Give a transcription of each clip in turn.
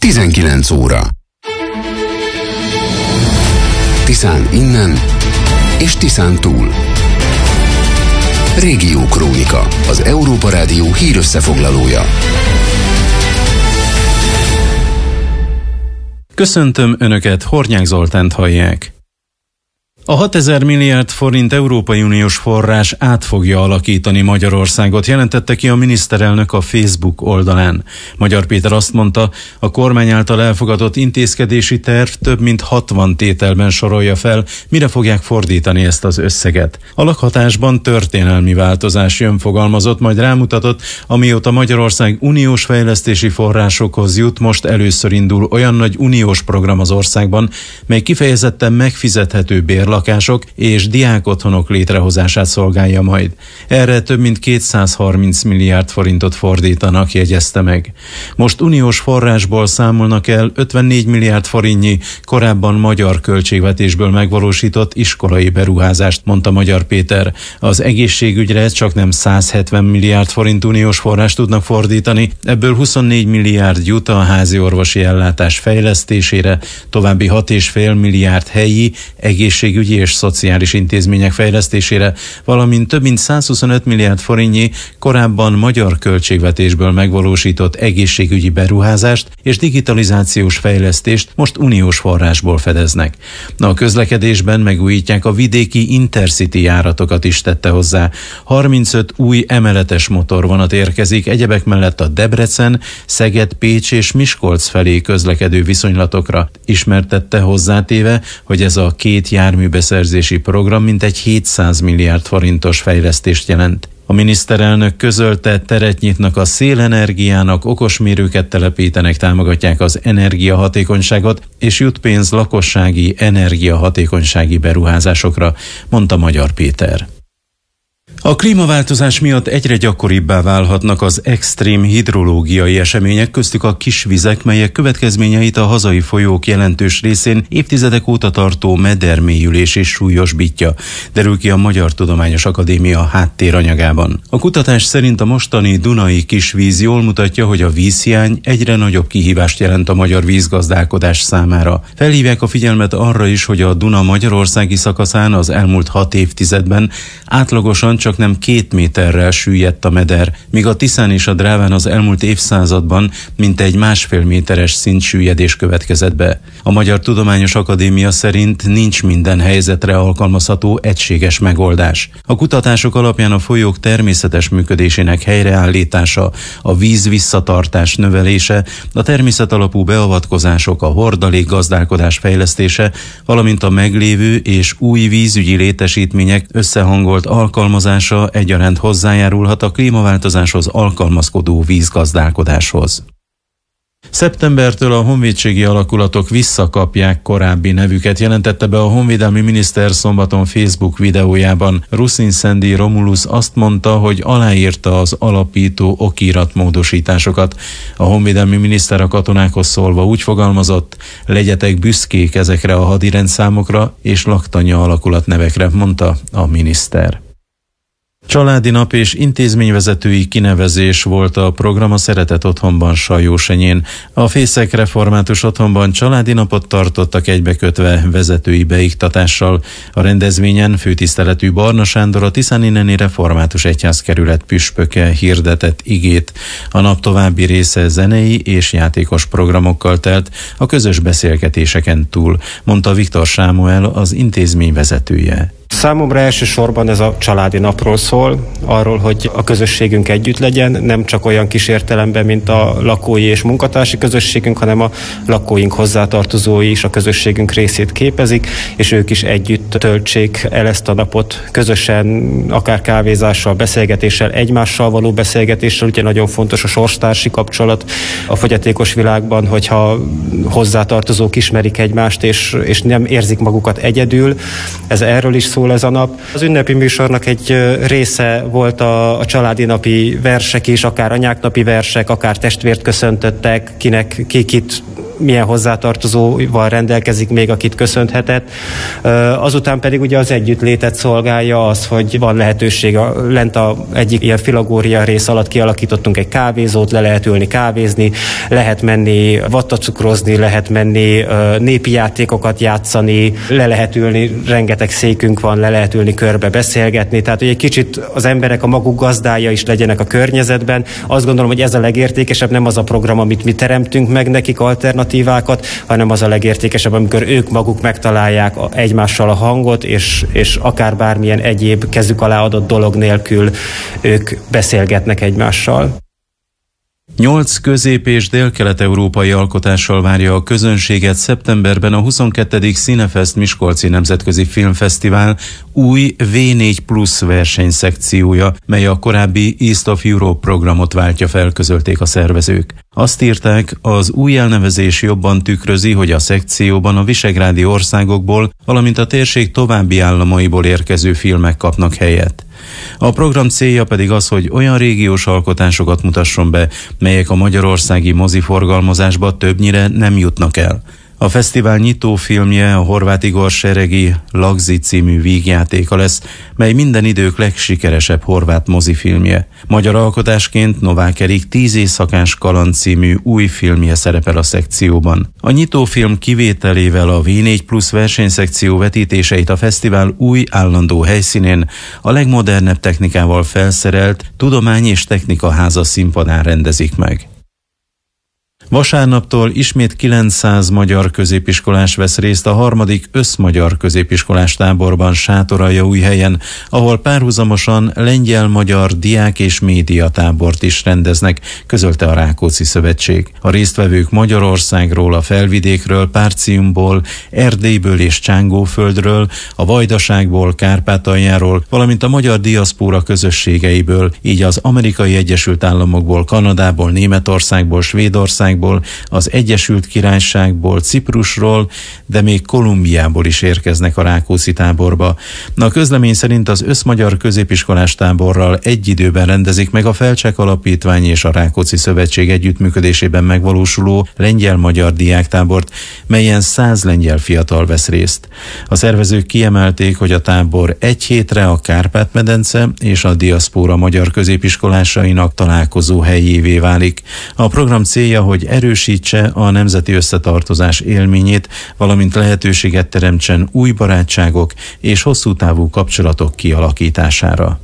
19 óra. Tiszán innen és Tiszán túl. Régiókrónika, az Európa Rádió hírösszefoglalója. Köszöntöm Önöket, Hornyák Zoltánt hallják. A 6000 milliárd forint Európai Uniós forrás át fogja alakítani Magyarországot, jelentette ki a miniszterelnök a Facebook oldalán. Magyar Péter azt mondta, a kormány által elfogadott intézkedési terv több mint 60 tételben sorolja fel, mire fogják fordítani ezt az összeget. A lakhatásban történelmi változás jön, fogalmazott, majd rámutatott, amióta Magyarország uniós fejlesztési forrásokhoz jut, most először indul olyan nagy uniós program az országban, mely kifejezetten megfizethető bérlakások és diákotthonok létrehozását szolgálja majd. Erre több mint 230 milliárd forintot fordítanak, jegyezte meg. Most uniós forrásból számolnak el 54 milliárd forintnyi, korábban magyar költségvetésből megvalósított iskolai beruházást, mondta Magyar Péter. Az egészségügyre csak nem 170 milliárd forint uniós forrást tudnak fordítani, ebből 24 milliárd jut a házi orvosi ellátás fejlesztésére, további 6,5 milliárd helyi egészségügyi és szociális intézmények fejlesztésére, valamint több mint 125 milliárd forintnyi korábban magyar költségvetésből megvalósított egészségügyi beruházást és digitalizációs fejlesztést most uniós forrásból fedeznek. A közlekedésben megújítják a vidéki Intercity járatokat is, tette hozzá. 35 új emeletes motorvonat érkezik, egyebek mellett a Debrecen, Szeged, Pécs és Miskolc felé közlekedő viszonylatokra, ismertette, hozzátéve, hogy ez a két járműbeszerzési program mintegy 700 milliárd forintos fejlesztést jelent. A miniszterelnök közölte, teret nyitnak a szélenergiának, okosmérőket telepítenek, támogatják az energiahatékonyságot, és jut pénz lakossági energiahatékonysági beruházásokra, mondta Magyar Péter. A klímaváltozás miatt egyre gyakoribbá válhatnak az extrém hidrológiai események, köztük a kisvizek, melyek következményeit a hazai folyók jelentős részén évtizedek óta tartó medermélyülés is súlyosbítja, derül ki a Magyar Tudományos Akadémia háttéranyagában. A kutatás szerint a mostani dunai kisvíz jól mutatja, hogy a vízhiány egyre nagyobb kihívást jelent a magyar vízgazdálkodás számára. Felhívják a figyelmet arra is, hogy a Duna magyarországi szakaszán az elmúlt 6 évtizedben átlagosan csak nem 2 méterrel süllyedt a meder, míg a Tiszán és a Dráván az elmúlt évszázadban mintegy 1,5 méteres szintsüllyedés következett be. A Magyar Tudományos Akadémia szerint nincs minden helyzetre alkalmazható egységes megoldás. A kutatások alapján a folyók természetes működésének helyreállítása, a víz visszatartás növelése, a természetalapú beavatkozások, a hordalékgazdálkodás fejlesztése, valamint a meglévő és új vízügyi létesítmények összehangolt alkalmazása egyaránt hozzájárulhat a klímaváltozáshoz alkalmazkodó vízgazdálkodáshoz. Szeptembertől a honvédségi alakulatok visszakapják korábbi nevüket, jelentette be a honvédelmi miniszter szombaton Facebook videójában. Ruszin Szendi Romulus azt mondta, hogy aláírta az alapító okiratmódosításokat. A honvédelmi miniszter a katonákhoz szólva úgy fogalmazott, legyetek büszkék ezekre a hadirendszámokra és laktanya alakulatnevekre, mondta a miniszter. Családi nap és intézményvezetői kinevezés volt a program a Szeretett Otthonban Sajósenyén. A Fészek Református Otthonban családi napot tartottak egybekötve vezetői beiktatással. A rendezvényen főtiszteletű Barna Sándor, a Tiszáninneni Református Egyházkerület püspöke hirdetett igét. A nap további része zenei és játékos programokkal telt, a közös beszélgetéseken túl, mondta Viktor Sámuel, az intézmény vezetője. Számomra elsősorban ez a családi napról szól, arról, hogy a közösségünk együtt legyen, nem csak olyan kis értelemben, mint a lakói és munkatársi közösségünk, hanem a lakóink hozzátartozói is a közösségünk részét képezik, és ők is együtt töltsék el ezt a napot közösen, akár kávézással, beszélgetéssel, egymással való beszélgetéssel. Ugye nagyon fontos a sorstársi kapcsolat a fogyatékos világban, hogyha hozzátartozók ismerik egymást, és nem érzik magukat egyedül. Ez erről is szól ez a nap. Az ünnepi műsornak egy része volt a családi napi versek is, akár anyák napi versek, akár testvért köszöntöttek, kit milyen hozzátartozóval rendelkezik még, akit köszönhetett. Azután pedig ugye az együttlétet szolgálja az, hogy van lehetőség, lent egyik ilyen filagória rész alatt kialakítottunk egy kávézót, le lehet ülni kávézni, lehet menni vattacukrozni, lehet menni népi játékokat játszani, le lehet ülni, rengeteg székünk van, le lehet ülni körbe beszélgetni, tehát hogy egy kicsit az emberek a maguk gazdája is legyenek a környezetben. Azt gondolom, hogy ez a legértékesebb, nem az a program, amit mi teremtünk meg nekik alternatívákat, hanem az a legértékesebb, amikor ők maguk megtalálják egymással a hangot, és akár bármilyen egyéb kezük alá adott dolog nélkül ők beszélgetnek egymással. 8 közép- és délkelet-európai alkotással várja a közönséget szeptemberben a 22. Cinefest Miskolci Nemzetközi Filmfesztivál új V4 Plus versenyszekciója, mely a korábbi East of Europe programot váltja fel, közölték a szervezők. Azt írták, az új elnevezés jobban tükrözi, hogy a szekcióban a visegrádi országokból, valamint a térség további államaiból érkező filmek kapnak helyet. A program célja pedig az, hogy olyan régiós alkotásokat mutasson be, melyek a magyarországi moziforgalmazásba többnyire nem jutnak el. A fesztivál nyitófilmje a Horváth Igor Seregi Lagzi című vígjátéka lesz, mely minden idők legsikeresebb horvát mozifilmje. Magyar alkotásként Novák Erik 10 éjszakás kaland című új filmje szerepel a szekcióban. A nyitófilm kivételével a V4 Plus versenyszekció vetítéseit a fesztivál új állandó helyszínén, a legmodernebb technikával felszerelt Tudomány és Technika Háza színpadán rendezik meg. Vasárnaptól ismét 900 magyar középiskolás vesz részt a 3. összmagyar középiskolás táborban Sátoraljaújhelyen, ahol párhuzamosan lengyel-magyar diák és média tábort is rendeznek, közölte a Rákóczi Szövetség. A résztvevők Magyarországról, a Felvidékről, Párciumból, Erdélyből és Csángóföldről, a Vajdaságból, Kárpátaljáról, valamint a magyar diaszpóra közösségeiből, így az Amerikai Egyesült Államokból, Kanadából, Németországból, Svédországból, az Egyesült Királyságból, Ciprusról, de még Kolumbiából is érkeznek a Rákóczi táborba. A közlemény szerint az összmagyar középiskolás táborral egy időben rendezik meg a Felcsek Alapítvány és a Rákóczi Szövetség együttműködésében megvalósuló lengyel-magyar diáktábort, melyen 100 lengyel fiatal vesz részt. A szervezők kiemelték, hogy a tábor egy hétre a Kárpát-medence és a diaszpóra magyar középiskolásainak találkozó helyévé válik. A program célja, hogy erősítse a nemzeti összetartozás élményét, valamint lehetőséget teremtsen új barátságok és hosszú távú kapcsolatok kialakítására.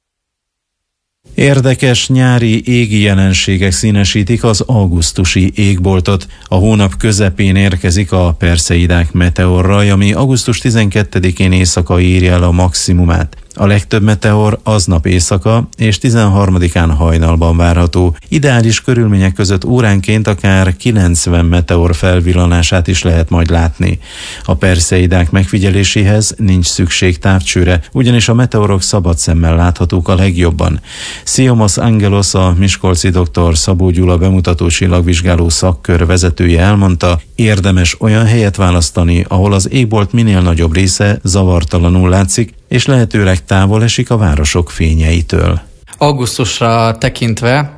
Érdekes nyári égi jelenségek színesítik az augusztusi égboltot. A hónap közepén érkezik a Perseidák meteorraj, ami augusztus 12-én éjszaka írja el a maximumát. A legtöbb meteor aznap éjszaka és 13-án hajnalban várható. Ideális körülmények között óránként akár 90 meteor felvillanását is lehet majd látni. A Perseidák megfigyeléséhez nincs szükség távcsőre, ugyanis a meteorok szabad szemmel láthatók a legjobban. Sziomos Angelos, a miskolci dr. Szabó Gyula bemutató csillagvizsgáló szakkör vezetője elmondta, érdemes olyan helyet választani, ahol az égbolt minél nagyobb része zavartalanul látszik, és lehetőleg távol esik a városok fényeitől. Augusztusra tekintve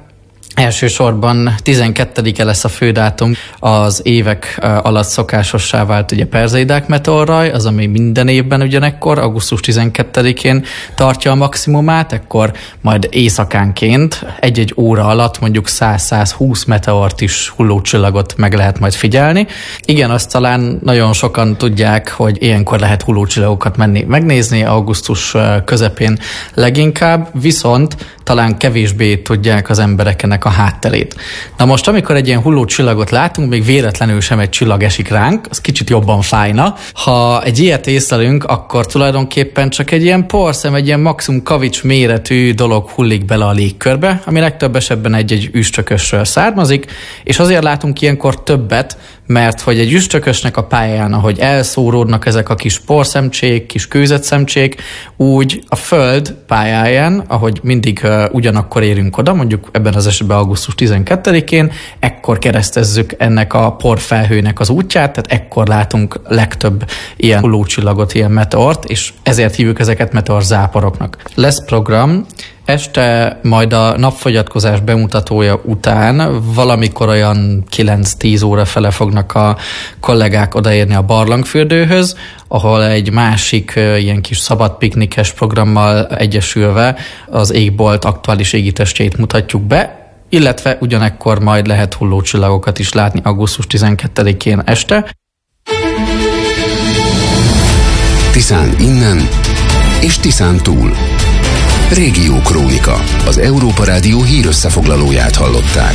elsősorban 12-e lesz a fődátum, az évek alatt szokásossá vált ugye Perseidák meteorraj, az ami minden évben ugyanekkor, augusztus 12-én tartja a maximumát, ekkor majd éjszakánként egy-egy óra alatt mondjuk 100-120 meteort is, hullócsillagot meg lehet majd figyelni. Igen, azt talán nagyon sokan tudják, hogy ilyenkor lehet hullócsillagokat menni megnézni, augusztus közepén leginkább, viszont talán kevésbé tudják az emberek ennek a hátterét. Na most, amikor egy ilyen hullócsillagot látunk, még véletlenül sem egy csillag esik ránk, az kicsit jobban fájna. Ha egy ilyet észlelünk, akkor tulajdonképpen csak egy ilyen porszem, egy ilyen maximum kavics méretű dolog hullik bele a légkörbe, ami legtöbb esetben egy üstökösről származik, és azért látunk ilyenkor többet, mert hogy egy üstökösnek a pályán, ahogy elszóródnak ezek a kis porszemcsék, kis kőzetszemcsék, úgy a Föld pályáján, ahogy mindig ugyanakkor érünk oda, mondjuk ebben az esetben augusztus 12-én, ekkor keresztezzük ennek a porfelhőnek az útját, tehát ekkor látunk legtöbb ilyen hullócsillagot, ilyen meteort, és ezért hívjuk ezeket meteorzáporoknak. Lesz program Este majd a napfogyatkozás bemutatója után valamikor olyan 9-10 óra fele fognak a kollégák odaérni a barlangfürdőhöz, ahol egy másik ilyen kis szabad piknikes programmal egyesülve az égbolt aktuális égitestjeit mutatjuk be, illetve ugyanekkor majd lehet hullócsillagokat is látni augusztus 12-én este. Tiszán innen és Tiszán túl. Régió Krónika. Az Európa Rádió hírösszefoglalóját hallották.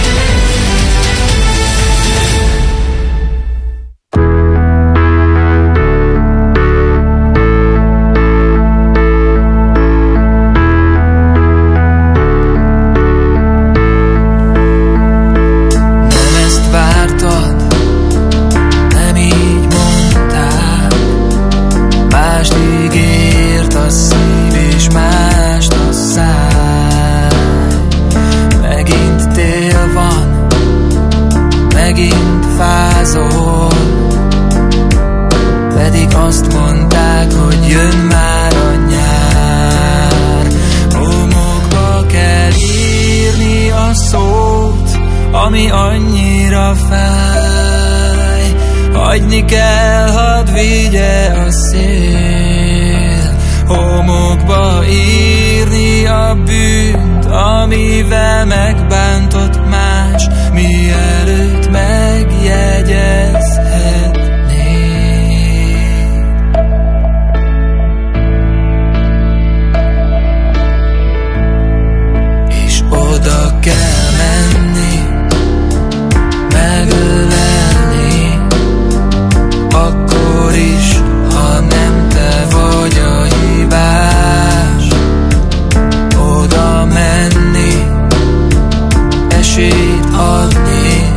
Pedig azt mondták, hogy jön már a nyár. Homokba kell írni a szót, ami annyira fáj. Hagyni kell, hadd vigye a szél. Homokba írni a bűnt, amivel megbántott más, mielőtt megjegyezhet. Oda kell menni, megölelni, akkor is, ha nem te vagy a hibás. Oda menni, esélyt adni,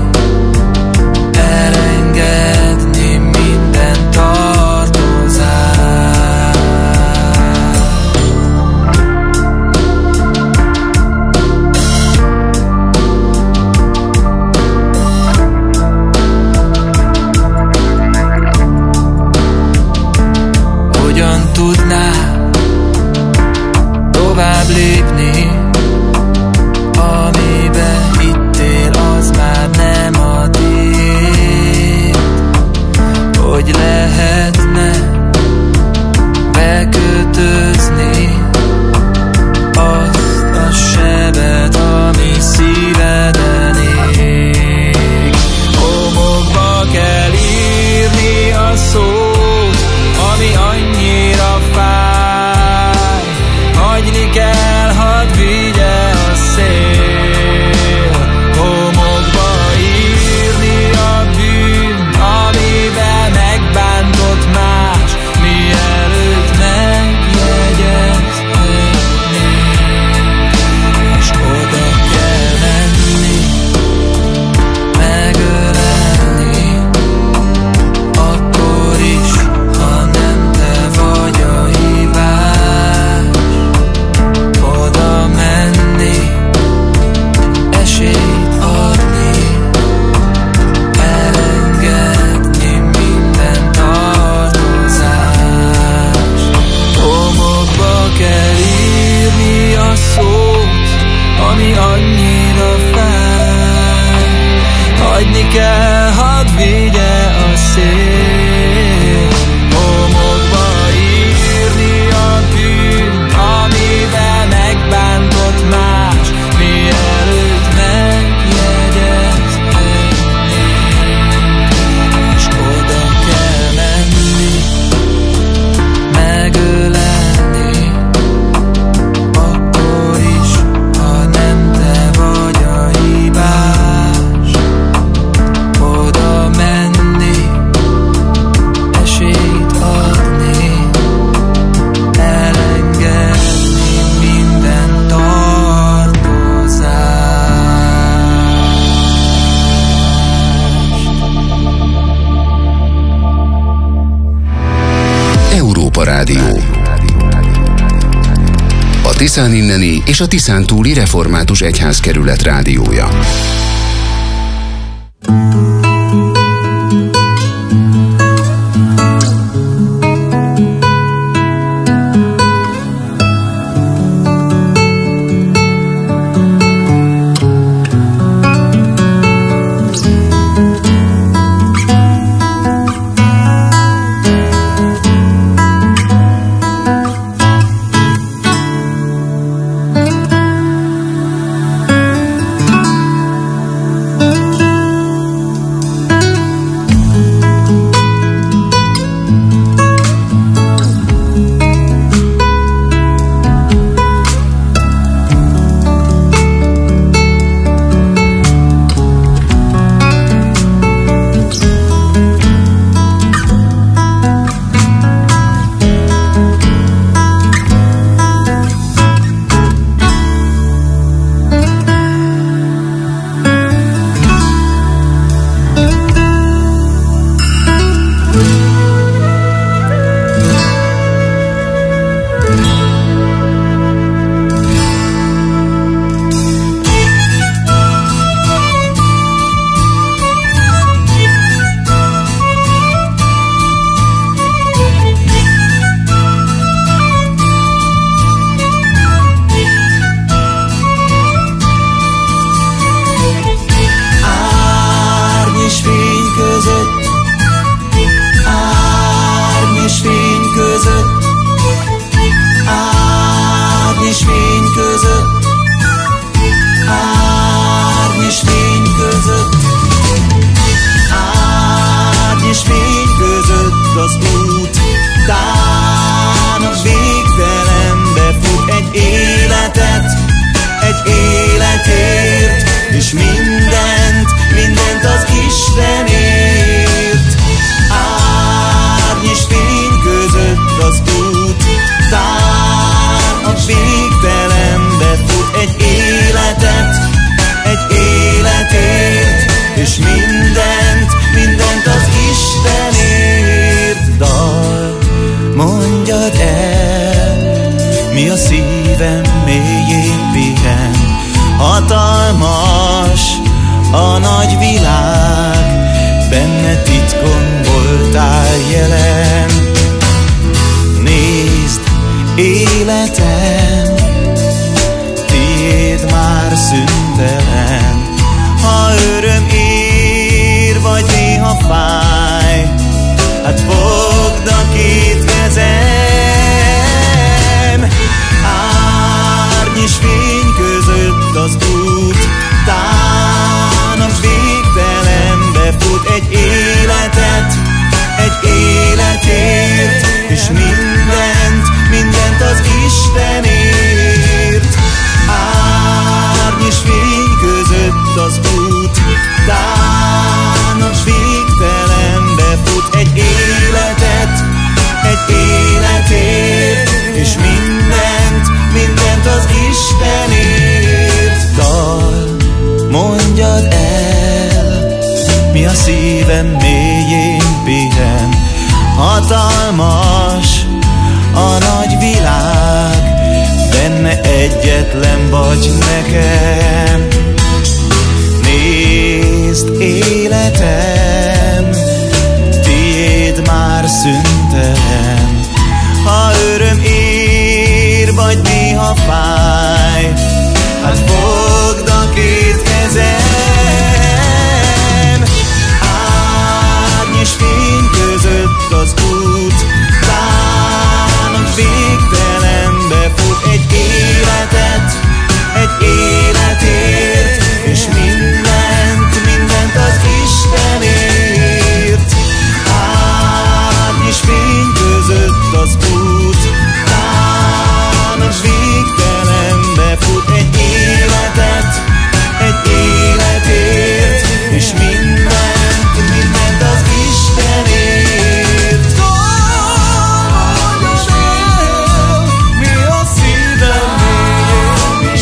elengedni minden tartozást. Hogyan tudnál tovább lépni, amibe hittél, az már nem a tiéd. Hogy lehetne bekötözni azt a sebet, ami szíveden ég. Homokba kell írni a szót, ami annyira fáj. Hagyni kell, hadd vigye a szél. Homokba írni a bűnt, amivel megbántott más, mielőtt megjegyezhetnék. És oda kell menni, megölelni, akkor is, ha nem te vagy a hibás. Oda menni, esélyt adni, elengedni minden tartozást. Homokba kell írni a szót, ami annyira fáj. Hagyni kell, hadd vigye a szél. Homokba írni a bűnt, amivel megbántott más, mielőtt megjegyezhetnék. És oda kell menni, megölelni, akkor is, ha nem te vagy a hibás. Oda menni, esélyt adni, elengedni minden tartozást. Európa Rádió. A Tiszán inneni és a Tiszán túli református egyházkerület rádiója. a végtelenbe fut egy életért, és mindent az Istenért. Dal, mondjad el, mi a szívem mélyén pihen. Hatalmas a nagy világ, benne titkon voltál jelen. Nézd, életem, tiéd már szüntelen. Ha öröm ér, vagy néha fáj, hát fogd a két kezem. Árny és fény között az út, tán a végtelenbe fut egy életért, és mindent az Istenért. Árny és fény között az út, tán a végtelenbe fut egy életért, és mindent az Istenért. Dal, mondjad el, mi a szívem mélyén pihen. Hatalmas a nagy világ, benne egyetlen vagy nekem. Nézd, életem, tiéd már szüntelen. Ha öröm ér, vagy néha fáj, hát fogd a két kezem. Árny és fény között az út, tán a végtelenbe fut egy életért, és mindent az Istenért. Árny és fény között az út, tán a végtelenbe fut egy életért, és mindent az Istenért. Mi a szívem mélyén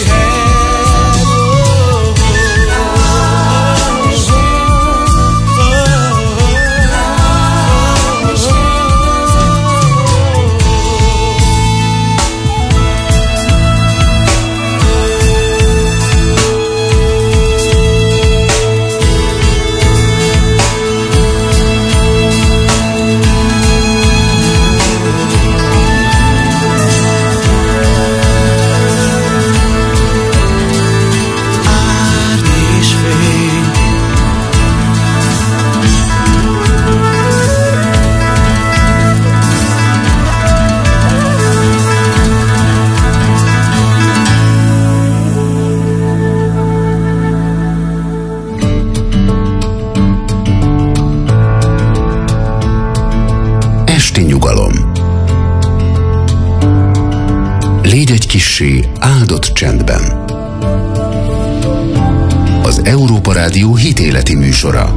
Légy egy kissé áldott csendben. Az Európa Rádió hitéleti műsora.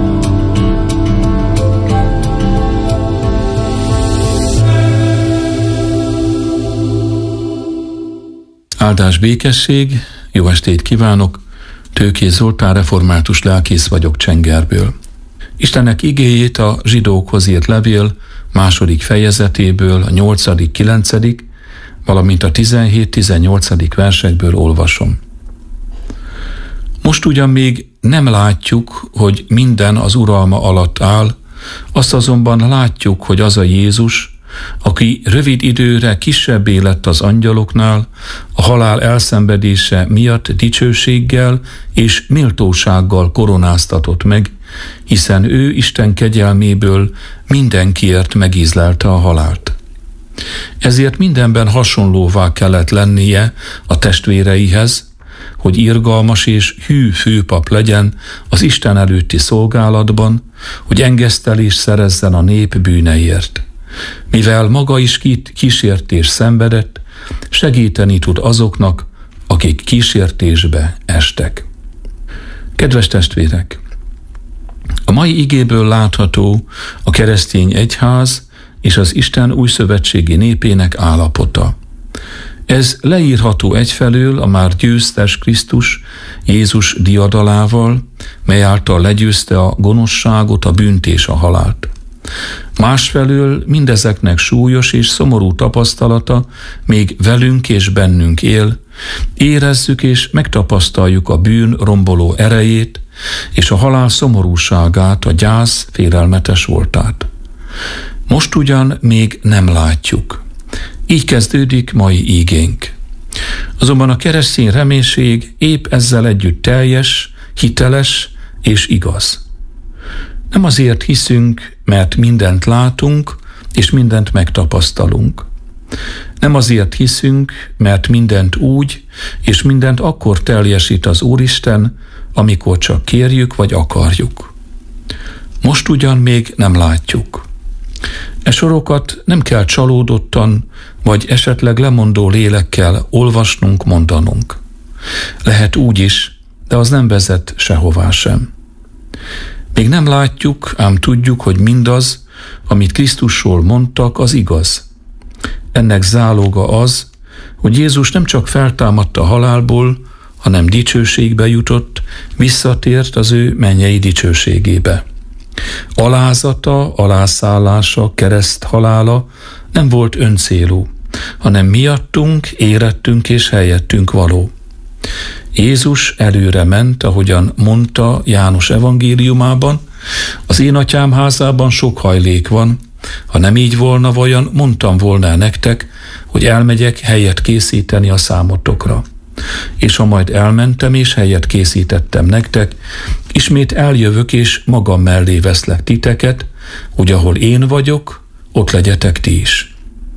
Áldás, békesség, jó estét kívánok! Tőkés Zoltán, református lelkész vagyok Csengerből. Istennek igéjét a zsidókhoz írt levél 2. fejezetéből, a 8., 9., valamint a 17-18. versekből olvasom. Most ugyan még nem látjuk, hogy minden az uralma alatt áll, azt azonban látjuk, hogy az a Jézus, aki rövid időre kisebbé lett az angyaloknál, a halál elszenvedése miatt dicsőséggel és méltósággal koronáztatott meg, hiszen ő Isten kegyelméből mindenkiért megízlelte a halált. Ezért mindenben hasonlóvá kellett lennie a testvéreihez, hogy irgalmas és hű főpap legyen az Isten előtti szolgálatban, hogy engesztelést szerezzen a nép bűneiért. Mivel maga is kísértés szenvedett, segíteni tud azoknak, akik kísértésbe estek. Kedves testvérek! A mai igéből látható a keresztény egyház és az Isten újszövetségi népének állapota. Ez leírható egyfelől a már győztes Krisztus Jézus diadalával, mely által legyőzte a gonoszságot, a bűnt és a halált. Másfelől mindezeknek súlyos és szomorú tapasztalata még velünk és bennünk él, érezzük és megtapasztaljuk a bűn romboló erejét és a halál szomorúságát, a gyász félelmetes voltát. Most ugyan még nem látjuk. Így kezdődik mai ígénk. Azonban a keresztény reménység épp ezzel együtt teljes, hiteles és igaz. Nem azért hiszünk, mert mindent látunk, és mindent megtapasztalunk. Nem azért hiszünk, mert mindent úgy, és mindent akkor teljesít az Úristen, amikor csak kérjük vagy akarjuk. Most ugyan még nem látjuk. E sorokat nem kell csalódottan, vagy esetleg lemondó lélekkel olvasnunk, mondanunk. Lehet úgy is, de az nem vezet sehová sem. Még nem látjuk, ám tudjuk, hogy mindaz, amit Krisztusról mondtak, az igaz. Ennek záloga az, hogy Jézus nem csak feltámadt a halálból, hanem dicsőségbe jutott, visszatért az ő mennyei dicsőségébe. Alázata, alászállása, kereszt halála nem volt öncélú, hanem miattunk, érettünk és helyettünk való. Jézus előre ment, ahogyan mondta János evangéliumában, az én atyám házában sok hajlék van, ha nem így volna, vajon mondtam volna nektek, hogy elmegyek helyet készíteni a számotokra. És ha majd elmentem és helyet készítettem nektek, ismét eljövök és magam mellé veszlek titeket, hogy ahol én vagyok, ott legyetek ti is.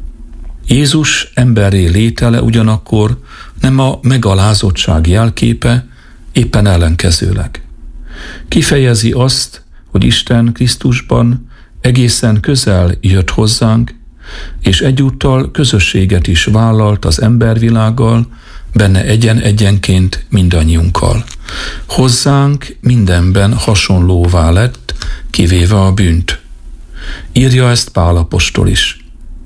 Jézus emberré létele ugyanakkor nem a megalázottság jelképe, éppen ellenkezőleg. Kifejezi azt, hogy Isten Krisztusban egészen közel jött hozzánk, és egyúttal közösséget is vállalt az embervilággal, benne egyen-egyenként mindannyiunkkal. Hozzánk mindenben hasonlóvá lett, kivéve a bűnt. Írja ezt Pál apostol is.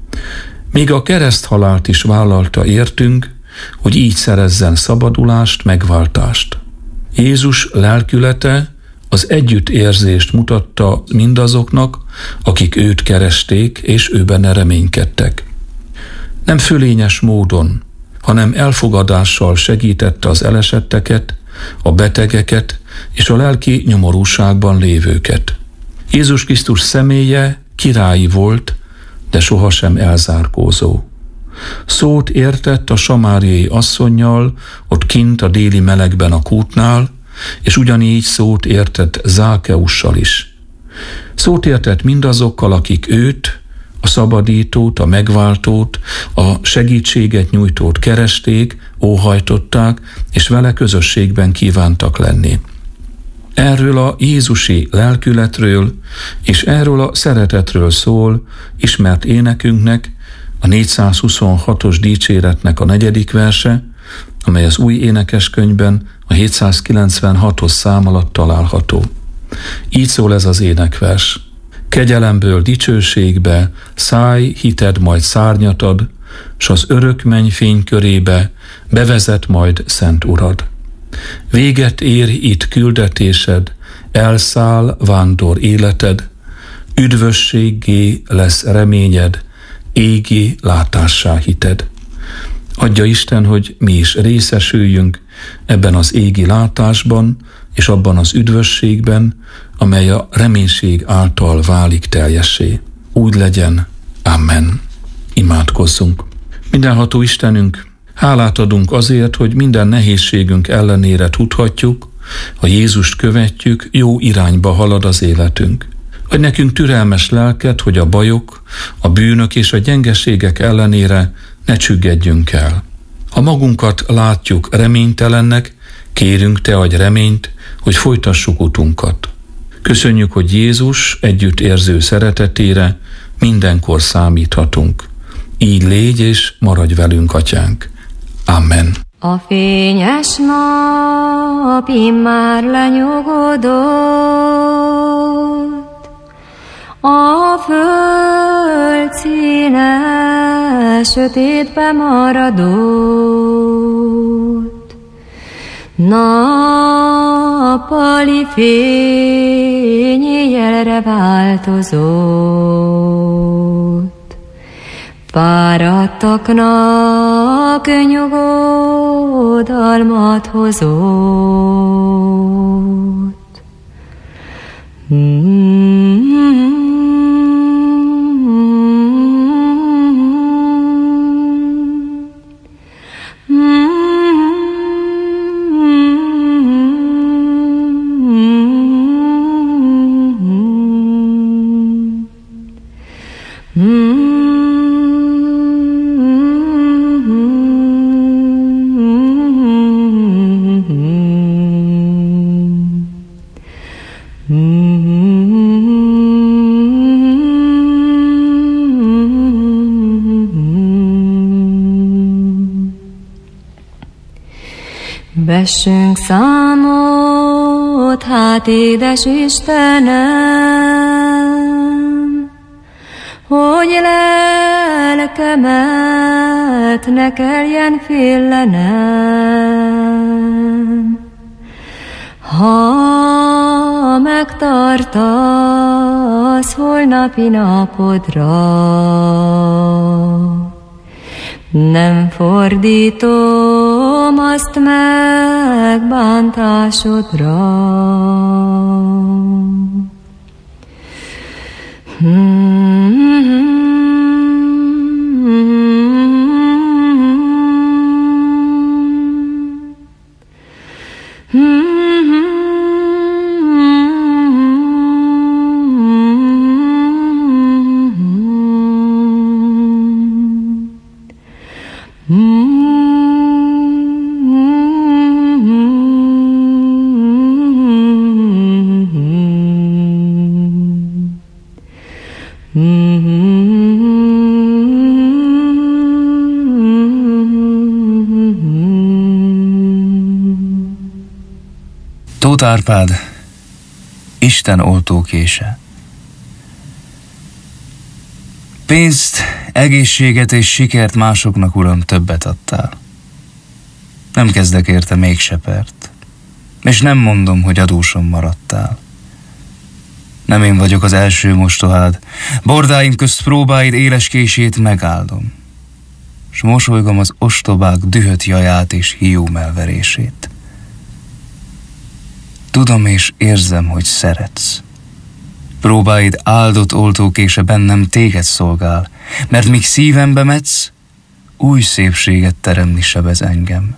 Még a kereszthalált is vállalta értünk, hogy így szerezzen szabadulást, megváltást. Jézus lelkülete az együttérzést mutatta mindazoknak, akik őt keresték, és ő benne reménykedtek. Nem fölényes módon, hanem elfogadással segítette az elesetteket, a betegeket és a lelki nyomorúságban lévőket. Jézus Krisztus személye királyi volt, de sohasem elzárkózó. Szót értett a samáriai asszonnyal, ott kint a déli melegben a kútnál, és ugyanígy szót értett Zákeussal is. Szót értett mindazokkal, akik őt, a szabadítót, a megváltót, a segítséget nyújtót keresték, óhajtották, és vele közösségben kívántak lenni. Erről a jézusi lelkületről és erről a szeretetről szól ismert énekünknek, a 426-os dicséretnek a 4. verse, amely az új énekeskönyvben a 796-os szám alatt található. Így szól ez az énekvers. Kegyelemből dicsőségbe szállj, hited majd szárnyat ad, s az örök menny fénykörébe bevezet majd szent Urad. Véget ér itt küldetésed, elszáll vándor életed, üdvösséggé lesz reményed, égi látássá hited. Adja Isten, hogy mi is részesüljünk ebben az égi látásban, és abban az üdvösségben, amely a reménység által válik teljessé. Úgy legyen. Amen. Imádkozzunk. Mindenható Istenünk, hálát adunk azért, hogy minden nehézségünk ellenére tudhatjuk, ha Jézust követjük, jó irányba halad az életünk. Adj nekünk türelmes lelket, hogy a bajok, a bűnök és a gyengeségek ellenére ne csüggedjünk el. Ha magunkat látjuk reménytelennek, kérünk, te adj reményt, hogy folytassuk utunkat. Köszönjük, hogy Jézus együttérző szeretetére mindenkor számíthatunk. Így légy és maradj velünk, Atyánk. Amen. A fényes nap immár lenyugodott, A föld színe sötétbe maradott, nappali fény éjjelre változott. Fáradtaknak nyugodalmat hozott. Vessünk számot, hát édes Istenem, hogy lelkemet ne kelljen félenem. Ha megtartasz holnapi napodra, nem fordítom azt meg bántásodra. Tóth Árpád, Isten oltókése. Pénzt, egészséget és sikert másoknak, Uram, többet adtál. Nem kezdek érte mégse pert, és nem mondom, hogy adósom maradtál. Nem én vagyok az első mostohád, bordáim közt próbáid éleskését megáldom, s mosolygom az ostobák dühött jaját és hiú melverését. Tudom és érzem, hogy szeretsz. Próbáid áldott oltókése bennem téged szolgál, mert míg szívembe metsz, új szépséget teremni sebez engem.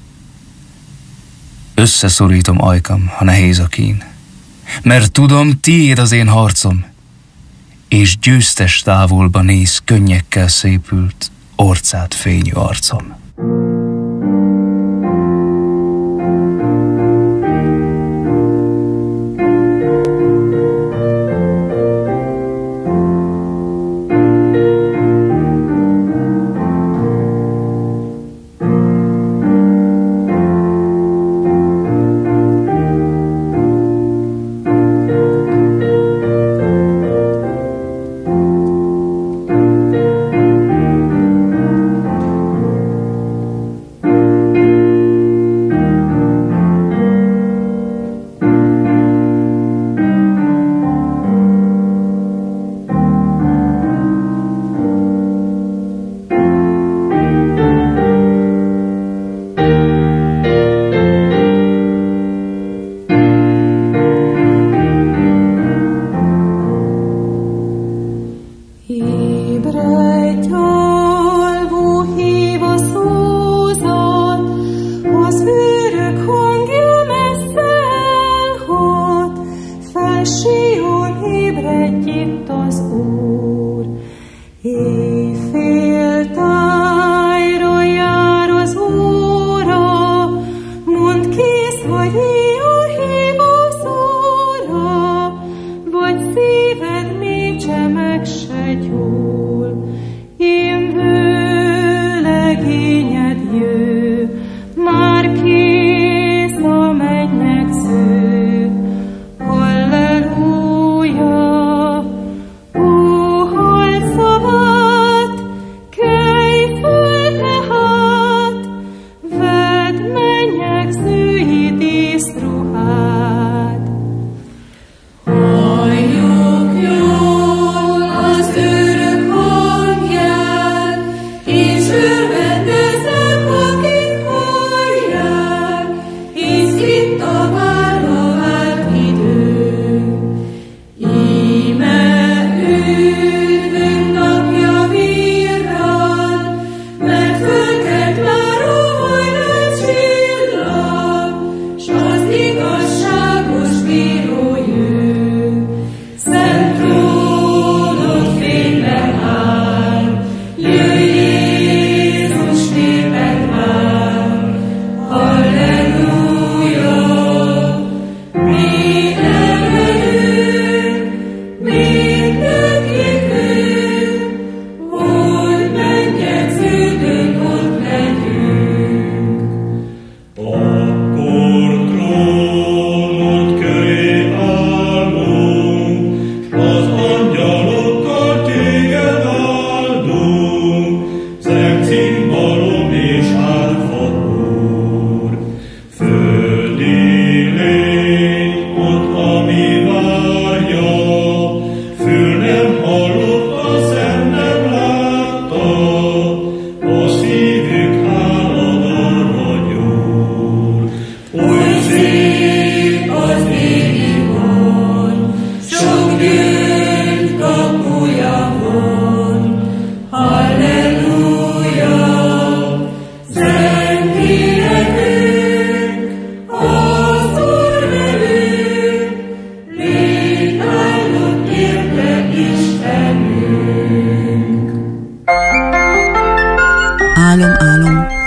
Összeszorítom ajkam, ha nehéz a kín, mert tudom, tiéd az én harcom, és győztes távolba néz könnyekkel szépült, orcát fényű arcom.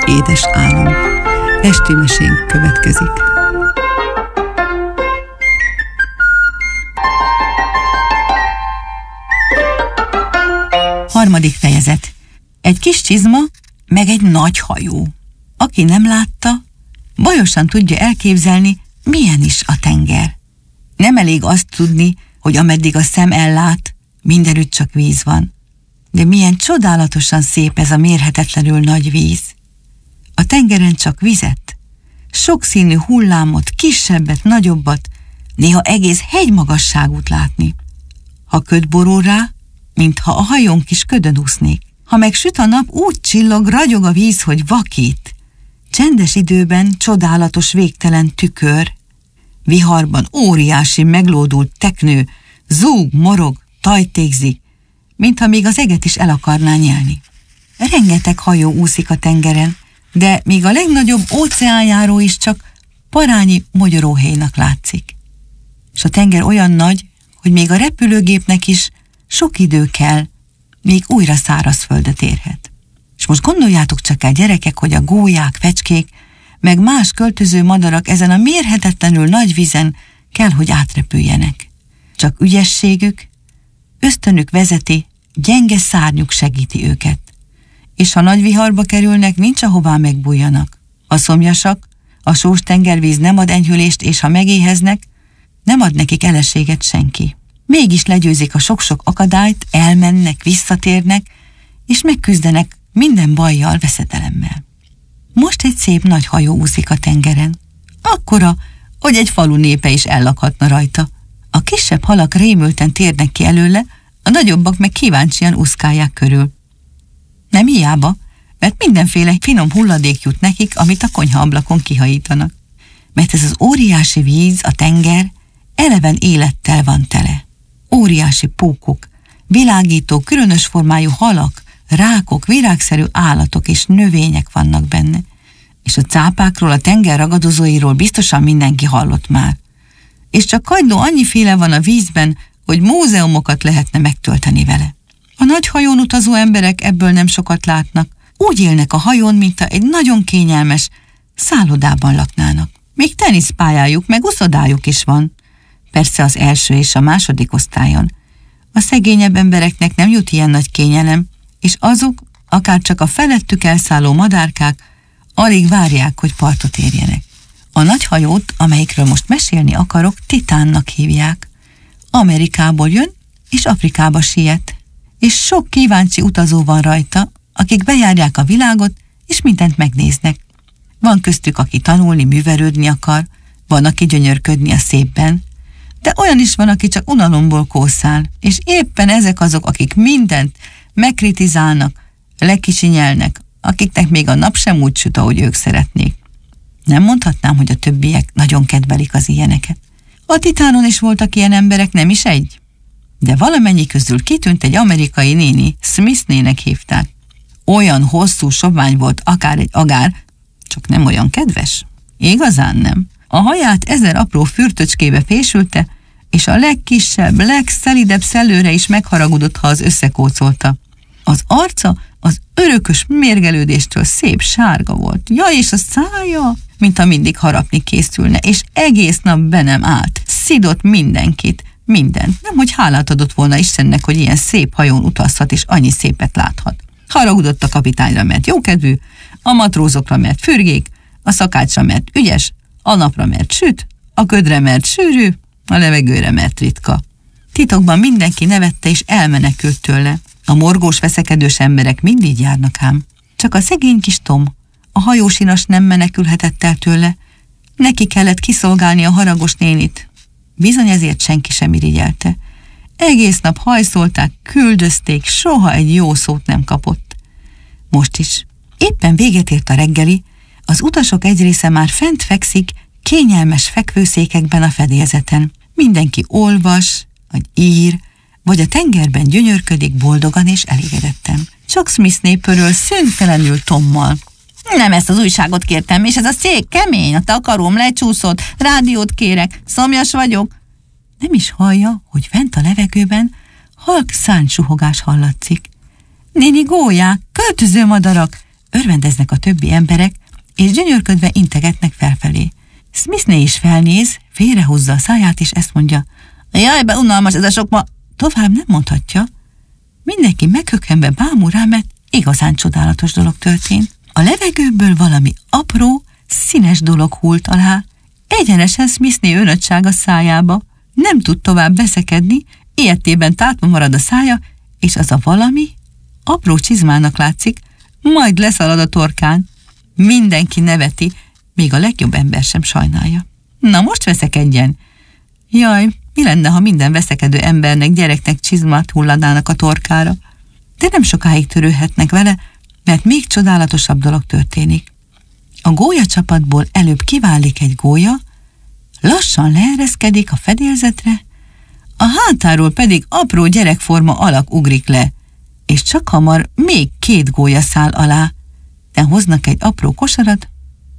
édes álom. Esti mesénk következik. Harmadik fejezet. Egy kis csizma, meg egy nagy hajó. Aki nem látta, bajosan tudja elképzelni, milyen is a tenger. Nem elég azt tudni, hogy ameddig a szem ellát, mindenütt csak víz van. De milyen csodálatosan szép ez a mérhetetlenül nagy víz. A tengeren csak vizet, sokszínű hullámot, kisebbet, nagyobbat, néha egész hegymagasságút látni. Ha köd borul rá, mintha a hajón is ködön úsznék. Ha meg süt a nap, úgy csillog, ragyog a víz, hogy vakít. Csendes időben csodálatos végtelen tükör, viharban óriási meglódult teknő, zúg, morog, tajtékzik, mintha még az eget is el akarná nyelni. Rengeteg hajó úszik a tengeren, de még a legnagyobb óceánjáró is csak parányi mogyoróhéjnak látszik. És a tenger olyan nagy, hogy még a repülőgépnek is sok idő kell, még újra szárazföldet érhet. És most gondoljátok csak el, gyerekek, hogy a gólyák, fecskék, meg más költöző madarak ezen a mérhetetlenül nagy vízen kell, hogy átrepüljenek. Csak ügyességük, ösztönük vezeti, gyenge szárnyuk segíti őket. És ha nagy viharba kerülnek, nincs ahová megbújjanak. Ha szomjasak, a sós tengervíz nem ad enyhülést, és ha megéheznek, nem ad nekik eleséget senki. Mégis legyőzik a sok-sok akadályt, elmennek, visszatérnek, és megküzdenek minden bajjal, veszedelemmel. Most egy szép nagy hajó úszik a tengeren. Akkora, hogy egy falu népe is ellakhatna rajta. A kisebb halak rémülten térnek ki előle, a nagyobbak meg kíváncsian úszkálják körül. Nem hiába, mert mindenféle finom hulladék jut nekik, amit a konyhaablakon kihajítanak. Mert ez az óriási víz, a tenger, eleven élettel van tele. Óriási pókok, világító, különös formájú halak, rákok, virágszerű állatok és növények vannak benne. És a cápákról, a tenger ragadozóiról biztosan mindenki hallott már. És csak kagyló annyiféle van a vízben, hogy múzeumokat lehetne megtölteni vele. A nagy hajón utazó emberek ebből nem sokat látnak. Úgy élnek a hajón, mint egy nagyon kényelmes szállodában laknának. Még teniszpályájuk, meg uszodájuk is van. Persze az első és a második osztályon. A szegényebb embereknek nem jut ilyen nagy kényelem, és azok, akár csak a felettük elszálló madárkák, alig várják, hogy partot érjenek. A nagy hajót, amelyikről most mesélni akarok, Titánnak hívják. Amerikából jön, és Afrikába siet. És sok kíváncsi utazó van rajta, akik bejárják a világot, és mindent megnéznek. Van köztük, aki tanulni, művelődni akar, van, aki gyönyörködni a szépben, de olyan is van, aki csak unalomból kószál, és éppen ezek azok, akik mindent megkritizálnak, lekicsinyelnek, akiknek még a nap sem úgy süt, ahogy ők szeretnék. Nem mondhatnám, hogy a többiek nagyon kedvelik az ilyeneket. A Titánon is voltak ilyen emberek, nem is egy. De valamennyi közül kitűnt egy amerikai néni, Smith-nének hívták. Olyan hosszú sovány volt akár egy agár, csak nem olyan kedves. Igazán nem. A haját 1000 apró fürtöcskébe fésülte, és a legkisebb, legszelidebb szellőre is megharagudott, ha az összekócolta. Az arca az örökös mérgelődéstől szép sárga volt. Ja, és a szája, mintha mindig harapni készülne, és egész nap be nem állt. Szidott mindenkit, mindent. Nemhogy hálát adott volna Istennek, hogy ilyen szép hajón utazhat, és annyi szépet láthat. Haragudott a kapitányra, mert jókedvű, a matrózokra, mert fürgék, a szakácsra, mert ügyes, a napra, mert süt, a ködre, mert sűrű, a levegőre, mert ritka. Titokban mindenki nevette és elmenekült tőle. A morgós, veszekedős emberek mindig járnak ám. Csak a szegény kis Tom, a hajósinas nem menekülhetett el tőle. Neki kellett kiszolgálni a haragos nénit. Bizony ezért senki sem irigyelte. Egész nap hajszolták, küldözték, soha egy jó szót nem kapott. Most is. Éppen véget ért a reggeli, az utasok egy része már fent fekszik, kényelmes fekvőszékekben a fedélzeten. Mindenki olvas, vagy ír, vagy a tengerben gyönyörködik boldogan és elégedetten. Csak Smith-né pöröl szüntelenül Tommal. Nem ezt az újságot kértem, és ez a szék kemény, a takaróm lecsúszott, rádiót kérek, szomjas vagyok. Nem is hallja, hogy fent a levegőben halk szárnysuhogás hallatszik. Néni gólyák, költöző madarak, örvendeznek a többi emberek, és gyönyörködve integetnek felfelé. Smithné is felnéz, félrehúzza a száját, és ezt mondja: jaj, be unalmas ez a sok ma... Tovább nem mondhatja. Mindenki meghökkenve bámul rá, mert igazán csodálatos dolog történt. A levegőből valami apró, színes dolog hult alá, egyenesen Smithné önöttsága szájába. Nem tud tovább beszekedni, ilyetében tátva marad a szája, és az a valami apró csizmának látszik, majd leszalad a torkán. Mindenki neveti, még a legjobb ember sem sajnálja. Na most veszekedjen! Jaj, mi lenne, ha minden veszekedő embernek, gyereknek csizmát hullanának a torkára? De nem sokáig törődhetnek vele, mert még csodálatosabb dolog történik. A gólyacsapatból előbb kiválik egy gólya, lassan leereszkedik a fedélzetre, a hátáról pedig apró gyerekforma alak ugrik le, és csak hamar még 2 gólya száll alá, de hoznak egy apró kosarat,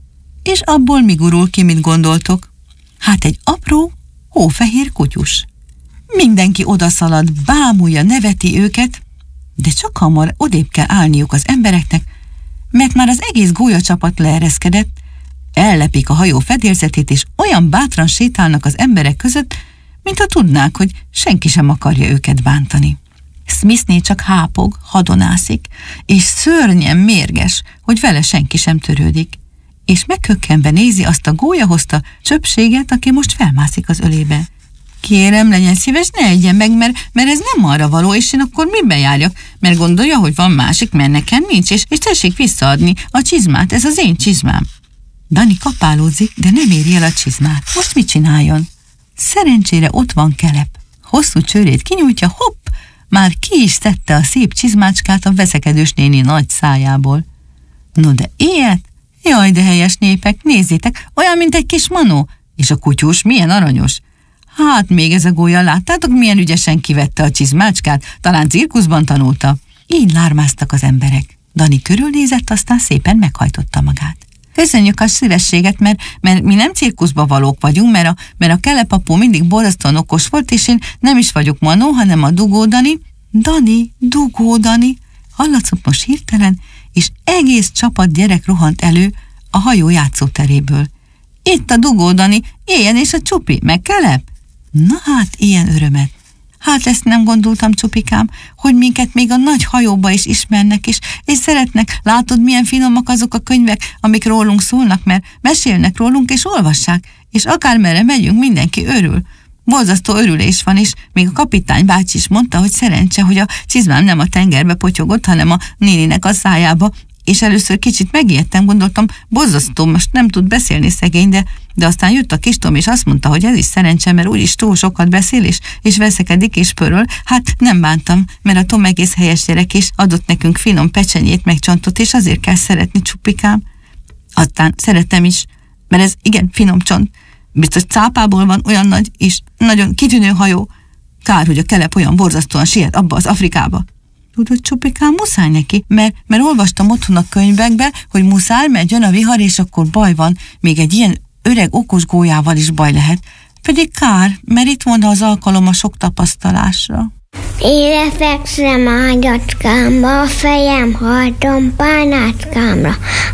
és abból mi gurul ki, mit gondoltok? Hát egy apró, hófehér kutyus. Mindenki odaszalad, bámulja, neveti őket, de csak hamar odébb kell állniuk az embereknek, mert már az egész gólyacsapat leereszkedett, ellepik a hajó fedélzetét, és olyan bátran sétálnak az emberek között, mintha tudnák, hogy senki sem akarja őket bántani. Smithné csak hápog, hadonászik, és szörnyen mérges, hogy vele senki sem törődik, és meghökkenve nézi azt a gólyahozta csöpséget, aki most felmászik az ölébe. Kérem, legyen szíves, ne egyen meg, mert ez nem arra való, és én akkor miben járjak? Mert gondolja, hogy van másik, mert nekem nincs, és tessék visszaadni a csizmát, ez az én csizmám. Dani kapálódzik, de nem éri el a csizmát. Most mit csináljon? Szerencsére ott van Kelep. Hosszú csőrét kinyújtja, hopp, már ki is szedte a szép csizmácskát a veszekedős néni nagy szájából. No de ilyet? Jaj, de helyes népek, nézzétek, olyan, mint egy kis manó. És a kutyus milyen aranyos. Hát még ez a gólya, láttátok, milyen ügyesen kivette a csizmácskát? Talán cirkuszban tanulta. Így lármáztak az emberek. Dani körülnézett, aztán szépen meghajtotta magát. Köszönjük a szívességet, mert mi nem cirkuszba valók vagyunk, mert a Kelep apu mindig borzasztóan okos volt, és én nem is vagyok Manó, hanem a Dugó Dani. Dani, Dugó Dani, hallatszott most hirtelen, és egész csapat gyerek rohant elő a hajó játszóteréből. Itt a Dugó Dani, éljen és a Csupi, meg Kelep. Na hát, ilyen örömet. Hát ezt nem gondoltam, Csupikám, hogy minket még a nagy hajóba is ismernek, és szeretnek. Látod, milyen finomak azok a könyvek, amik rólunk szólnak, mert mesélnek rólunk, és olvassák, és akármerre megyünk, mindenki örül. Borzasztó örülés van, és még a kapitány bácsi is mondta, hogy szerencse, hogy a csizmám nem a tengerbe potyogott, hanem a néninek a szájába, és először kicsit megijedtem, gondoltam, borzasztó, most nem tud beszélni szegény, de aztán jött a kis Tom, és azt mondta, hogy ez is szerencse, mert úgyis túl sokat beszél, és veszekedik, és pöröl. Hát nem bántam, mert a Tom egész helyes gyerek, és adott nekünk finom pecsenyét, meg csontot, és azért kell szeretni, Csupikám. Aztán szeretem is, mert ez igen finom csont. Biztos cápából van, olyan nagy, és nagyon kitűnő hajó. Kár, hogy a Kelep olyan borzasztóan siet abba az Afrikába. Tudod, Csupikám, muszáj neki, mert olvastam otthon a könyvekbe, hogy muszáj, mert jön a vihar, és akkor baj van, még egy ilyen öreg okos gólyával is baj lehet. Pedig kár, mert itt van az alkalom a sok tapasztalásra. Én lefekszem ágyacskámba, a fejem hajtom párnácskámra.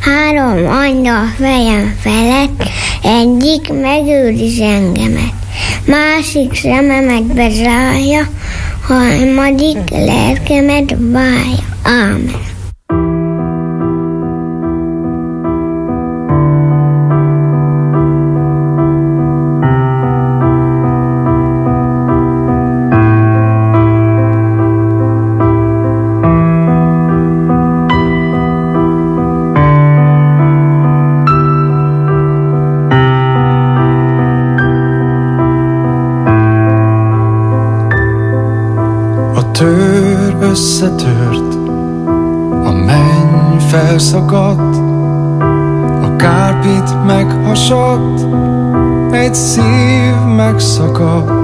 3 angyal fejem felett, egyik megőriz engemet. Másik szememet bezárja, harmadik lelkemet válja. Ámen. Összetört, a menny felszakadt, a kárpit meghasadt, egy szív megszakadt.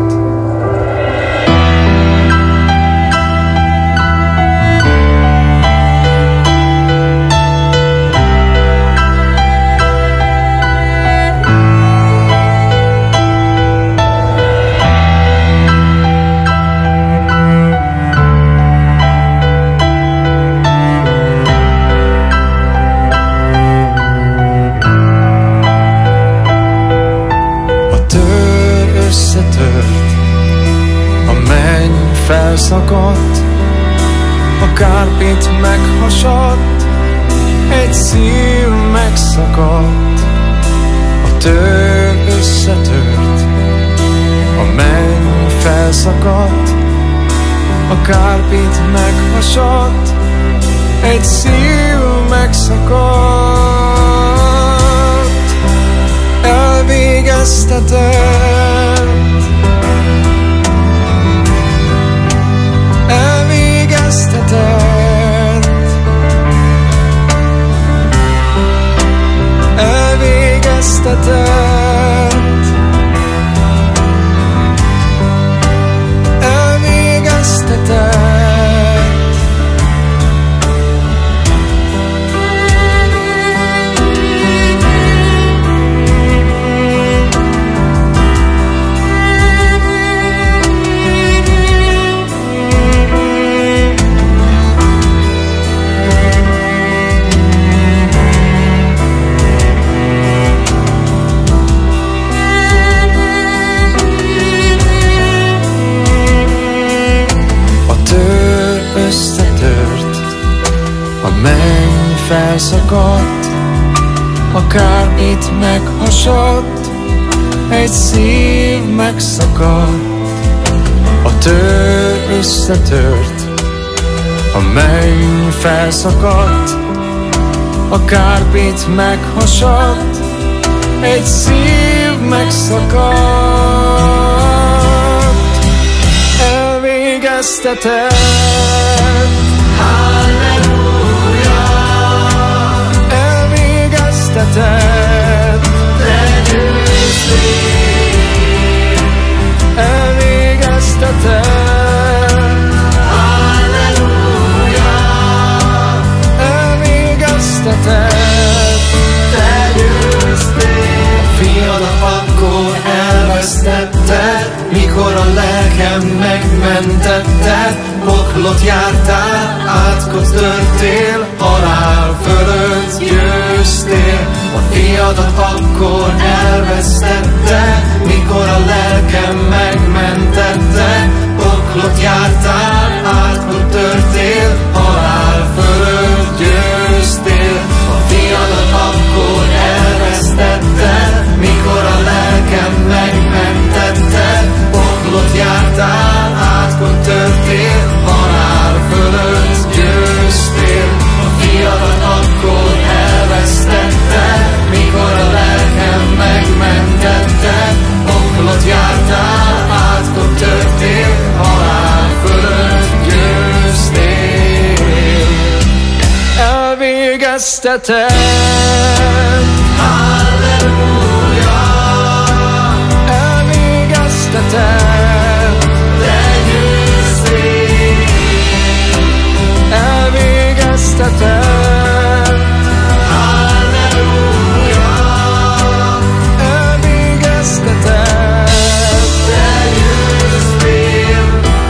kárpit meghasadt, egy szív megszakadt, a tő összetört, a menny felszakadt, a kárpit meghasadt, egy szív megszakadt, elvégeztetett, elvégeztetett, elvégeztetett, elvégeztetett. Felszakadt, a kárpit meghasadt, egy szív megszakadt, a tő összetört, a menny felszakadt, a kárpit meghasadt, egy szív megszakadt, elvégeztetett. Te győztél, elvégeztetett, halleluja, elvégeztetett, te győztél. A fiadat akkor elvesztetted, mikor a lelkem megmentetted, poklot jártál, átkot törtél, halál fölött győztél. A fiadat akkor elvesztette, mikor a lelkem megmentette, poklot jártál, átkot törtél, halál fölött győztél. A fiadat akkor elvesztette, mikor a lelkem megmentette, poklot jártál, átkot törtél, halál fölött győztél. A fiadat akkor elvesztette, mikor a lelkem megmentette, poklot jártál, átkot törtél, halál fölött győztél. Elvégeztetett, halleluja, elvégeztetett, te győztél, elvégeztetett, halleluja, elvégeztetett, te győztél.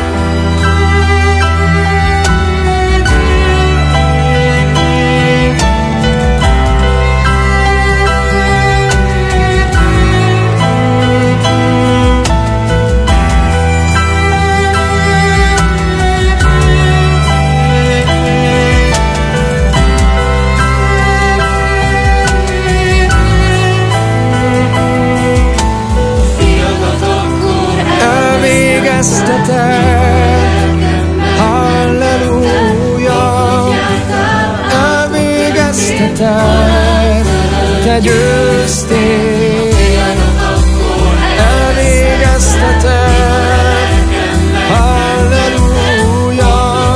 Halleluja, elvégeztetett, te győztél, elvégeztetett, halleluja,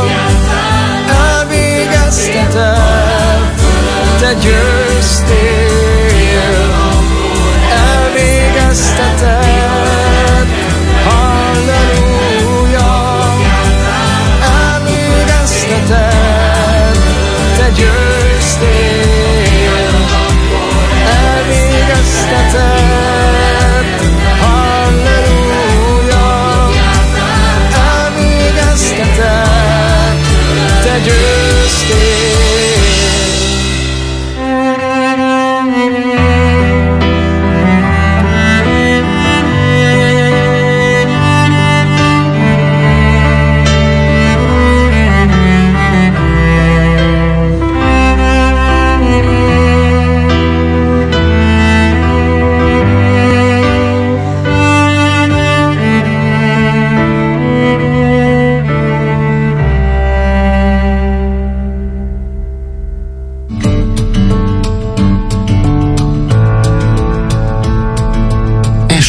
elvégeztetett, te győztél, elvégeztetett, halleluja, elvégeztetett, te győztél, elvégeztetett, halleluja, elvégeztetett, te győztél.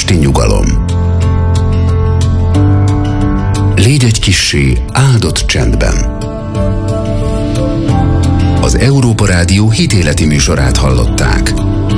esti nyugalom. Légy egy kissé áldott csendben. Az Európa Rádió hitéleti műsorát hallották.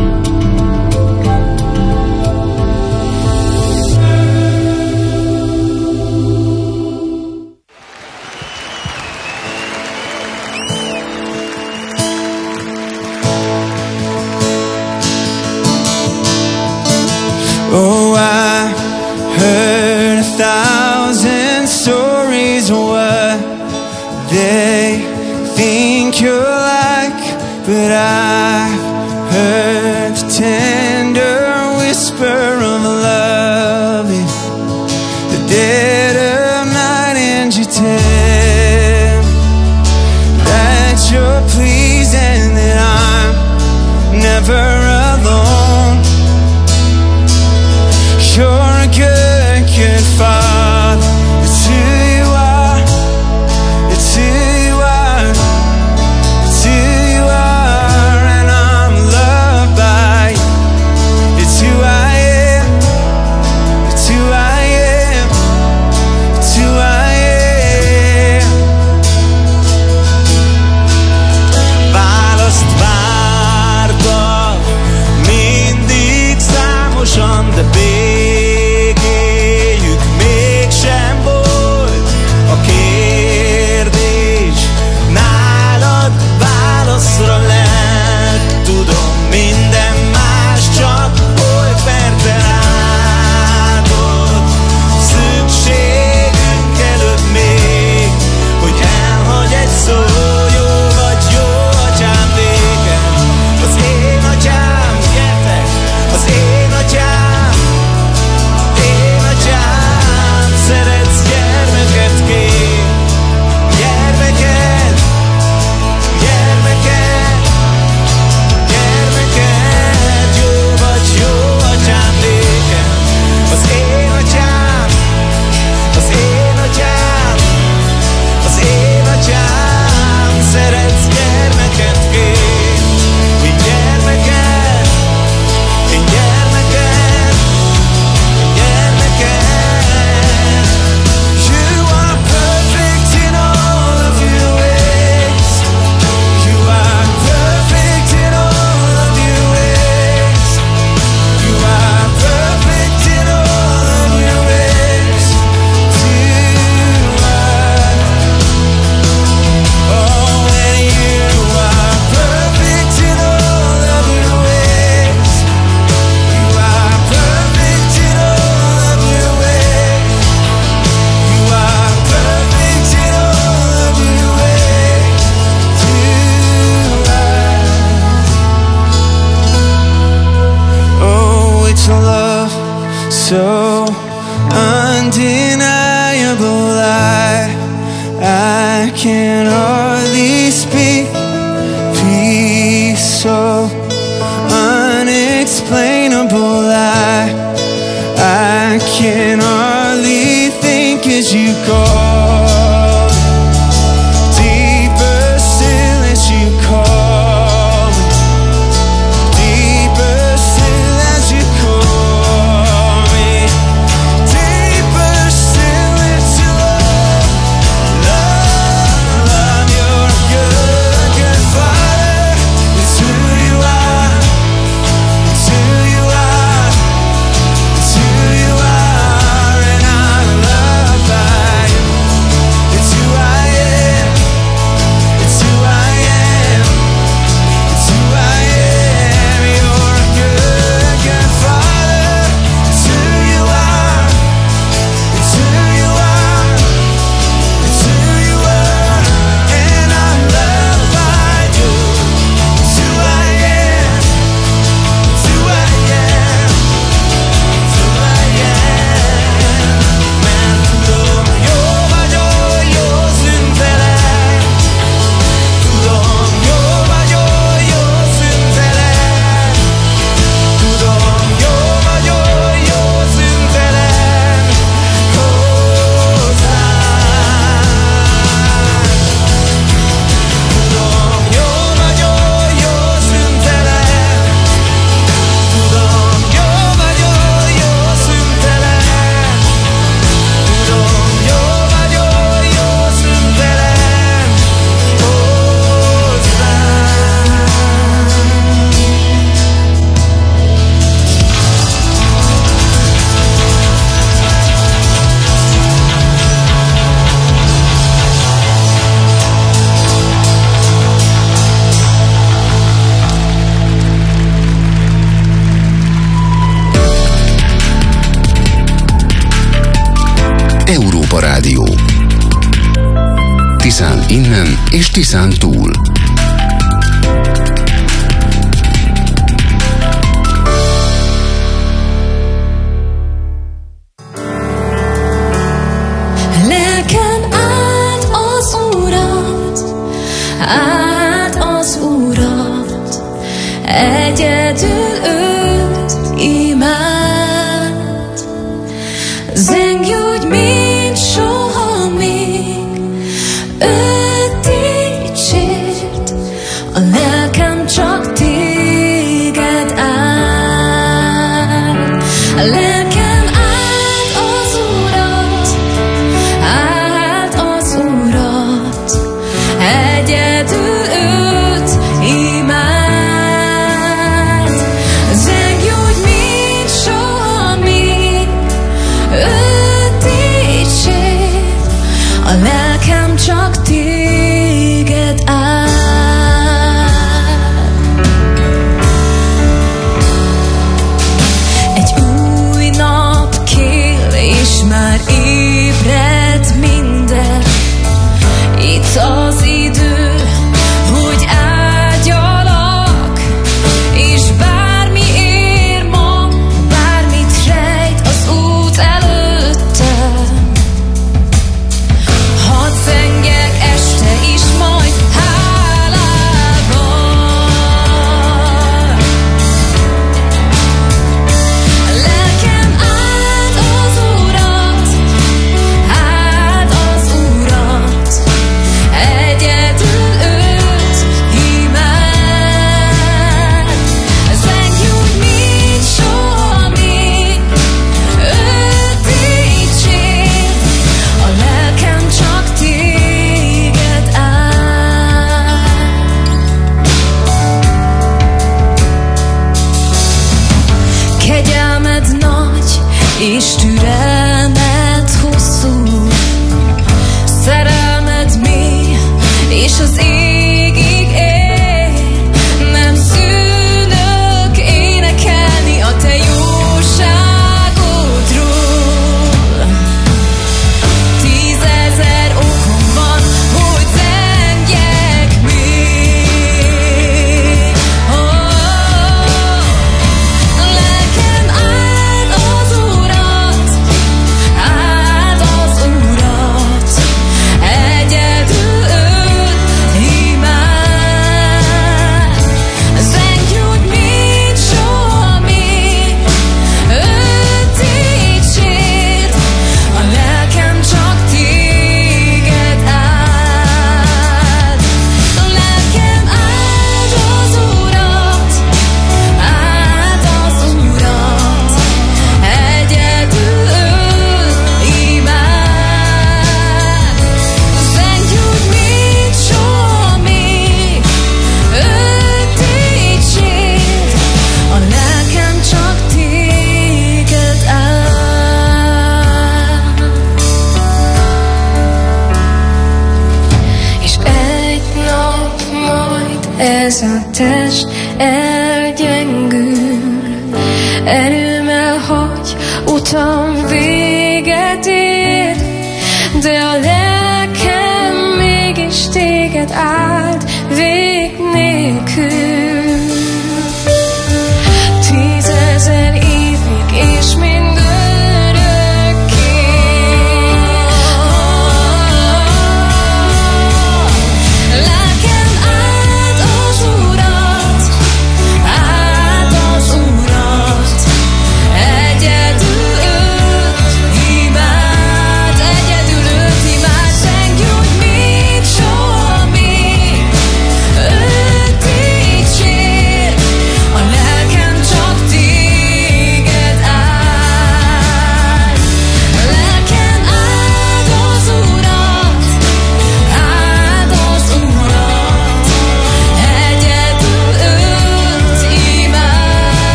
Oh, I heard 1,000 stories what they think you're like, but I've heard the tender whisper of love in the dead of night, and you tell that you're pleased and that I'm never alone. You're a good, good father. It's who you are. It's who you are. It's who you are. And I'm loved by you. It's who I am. It's who I am. It's who I am. Választ vártak mindig számosan, de so undeniable, I can hardly speak. Peace so unexplainable, I can hardly think as you call. Deeper still as you call. Deeper still as you call. Deeper still into love, love, love. Európa Rádió. Tiszán innen és Tiszán túl. Lelkem áld az Urat, áld az Urat, egyedül őt imád. Zengj úgy, mint soha még, őt dicsérd, a lelkem csak téged áld. A lelkem áld az Urat, áld az Urat, egyedül őt imád. Zengj úgy, mint soha még, őt dicsérd, a lelkem csak téged áld. Egy új nap kél, és már ébred minden. Itt az idő, hogy áldjalak, és bármi ér ma, bármit rejt az út előttem. Hadd zengjek este is majd hálával. Lelkem áld az Urat, áld az Urat, egyedül őt imád. Zengj úgy, mint soha még, őt dicsérd, a lelkem csak téged áld. Kegyelmed nagy, és türelmed hosszú, szerelmed mély, és az égig ér. Nem szűnök énekelni a te jóságodról. 10 000 okom van, hogy zengjek még. Lelkem áld az Urat, áld az Urat, egyedül őt imád. Zengj úgy, mint soha még, őt dicsérd, a lelkem csak téged áld. Lelkem áld az Urat, áld az Urat, egyedül őt imád. Zengj úgy, mint soha még, őt dicsérd, a lelkem csak téged áld. És egy nap majd ez a test elgyengül, erőm elhagy, utam véget ér, de a lelkem mégis téged áld vég nélkül.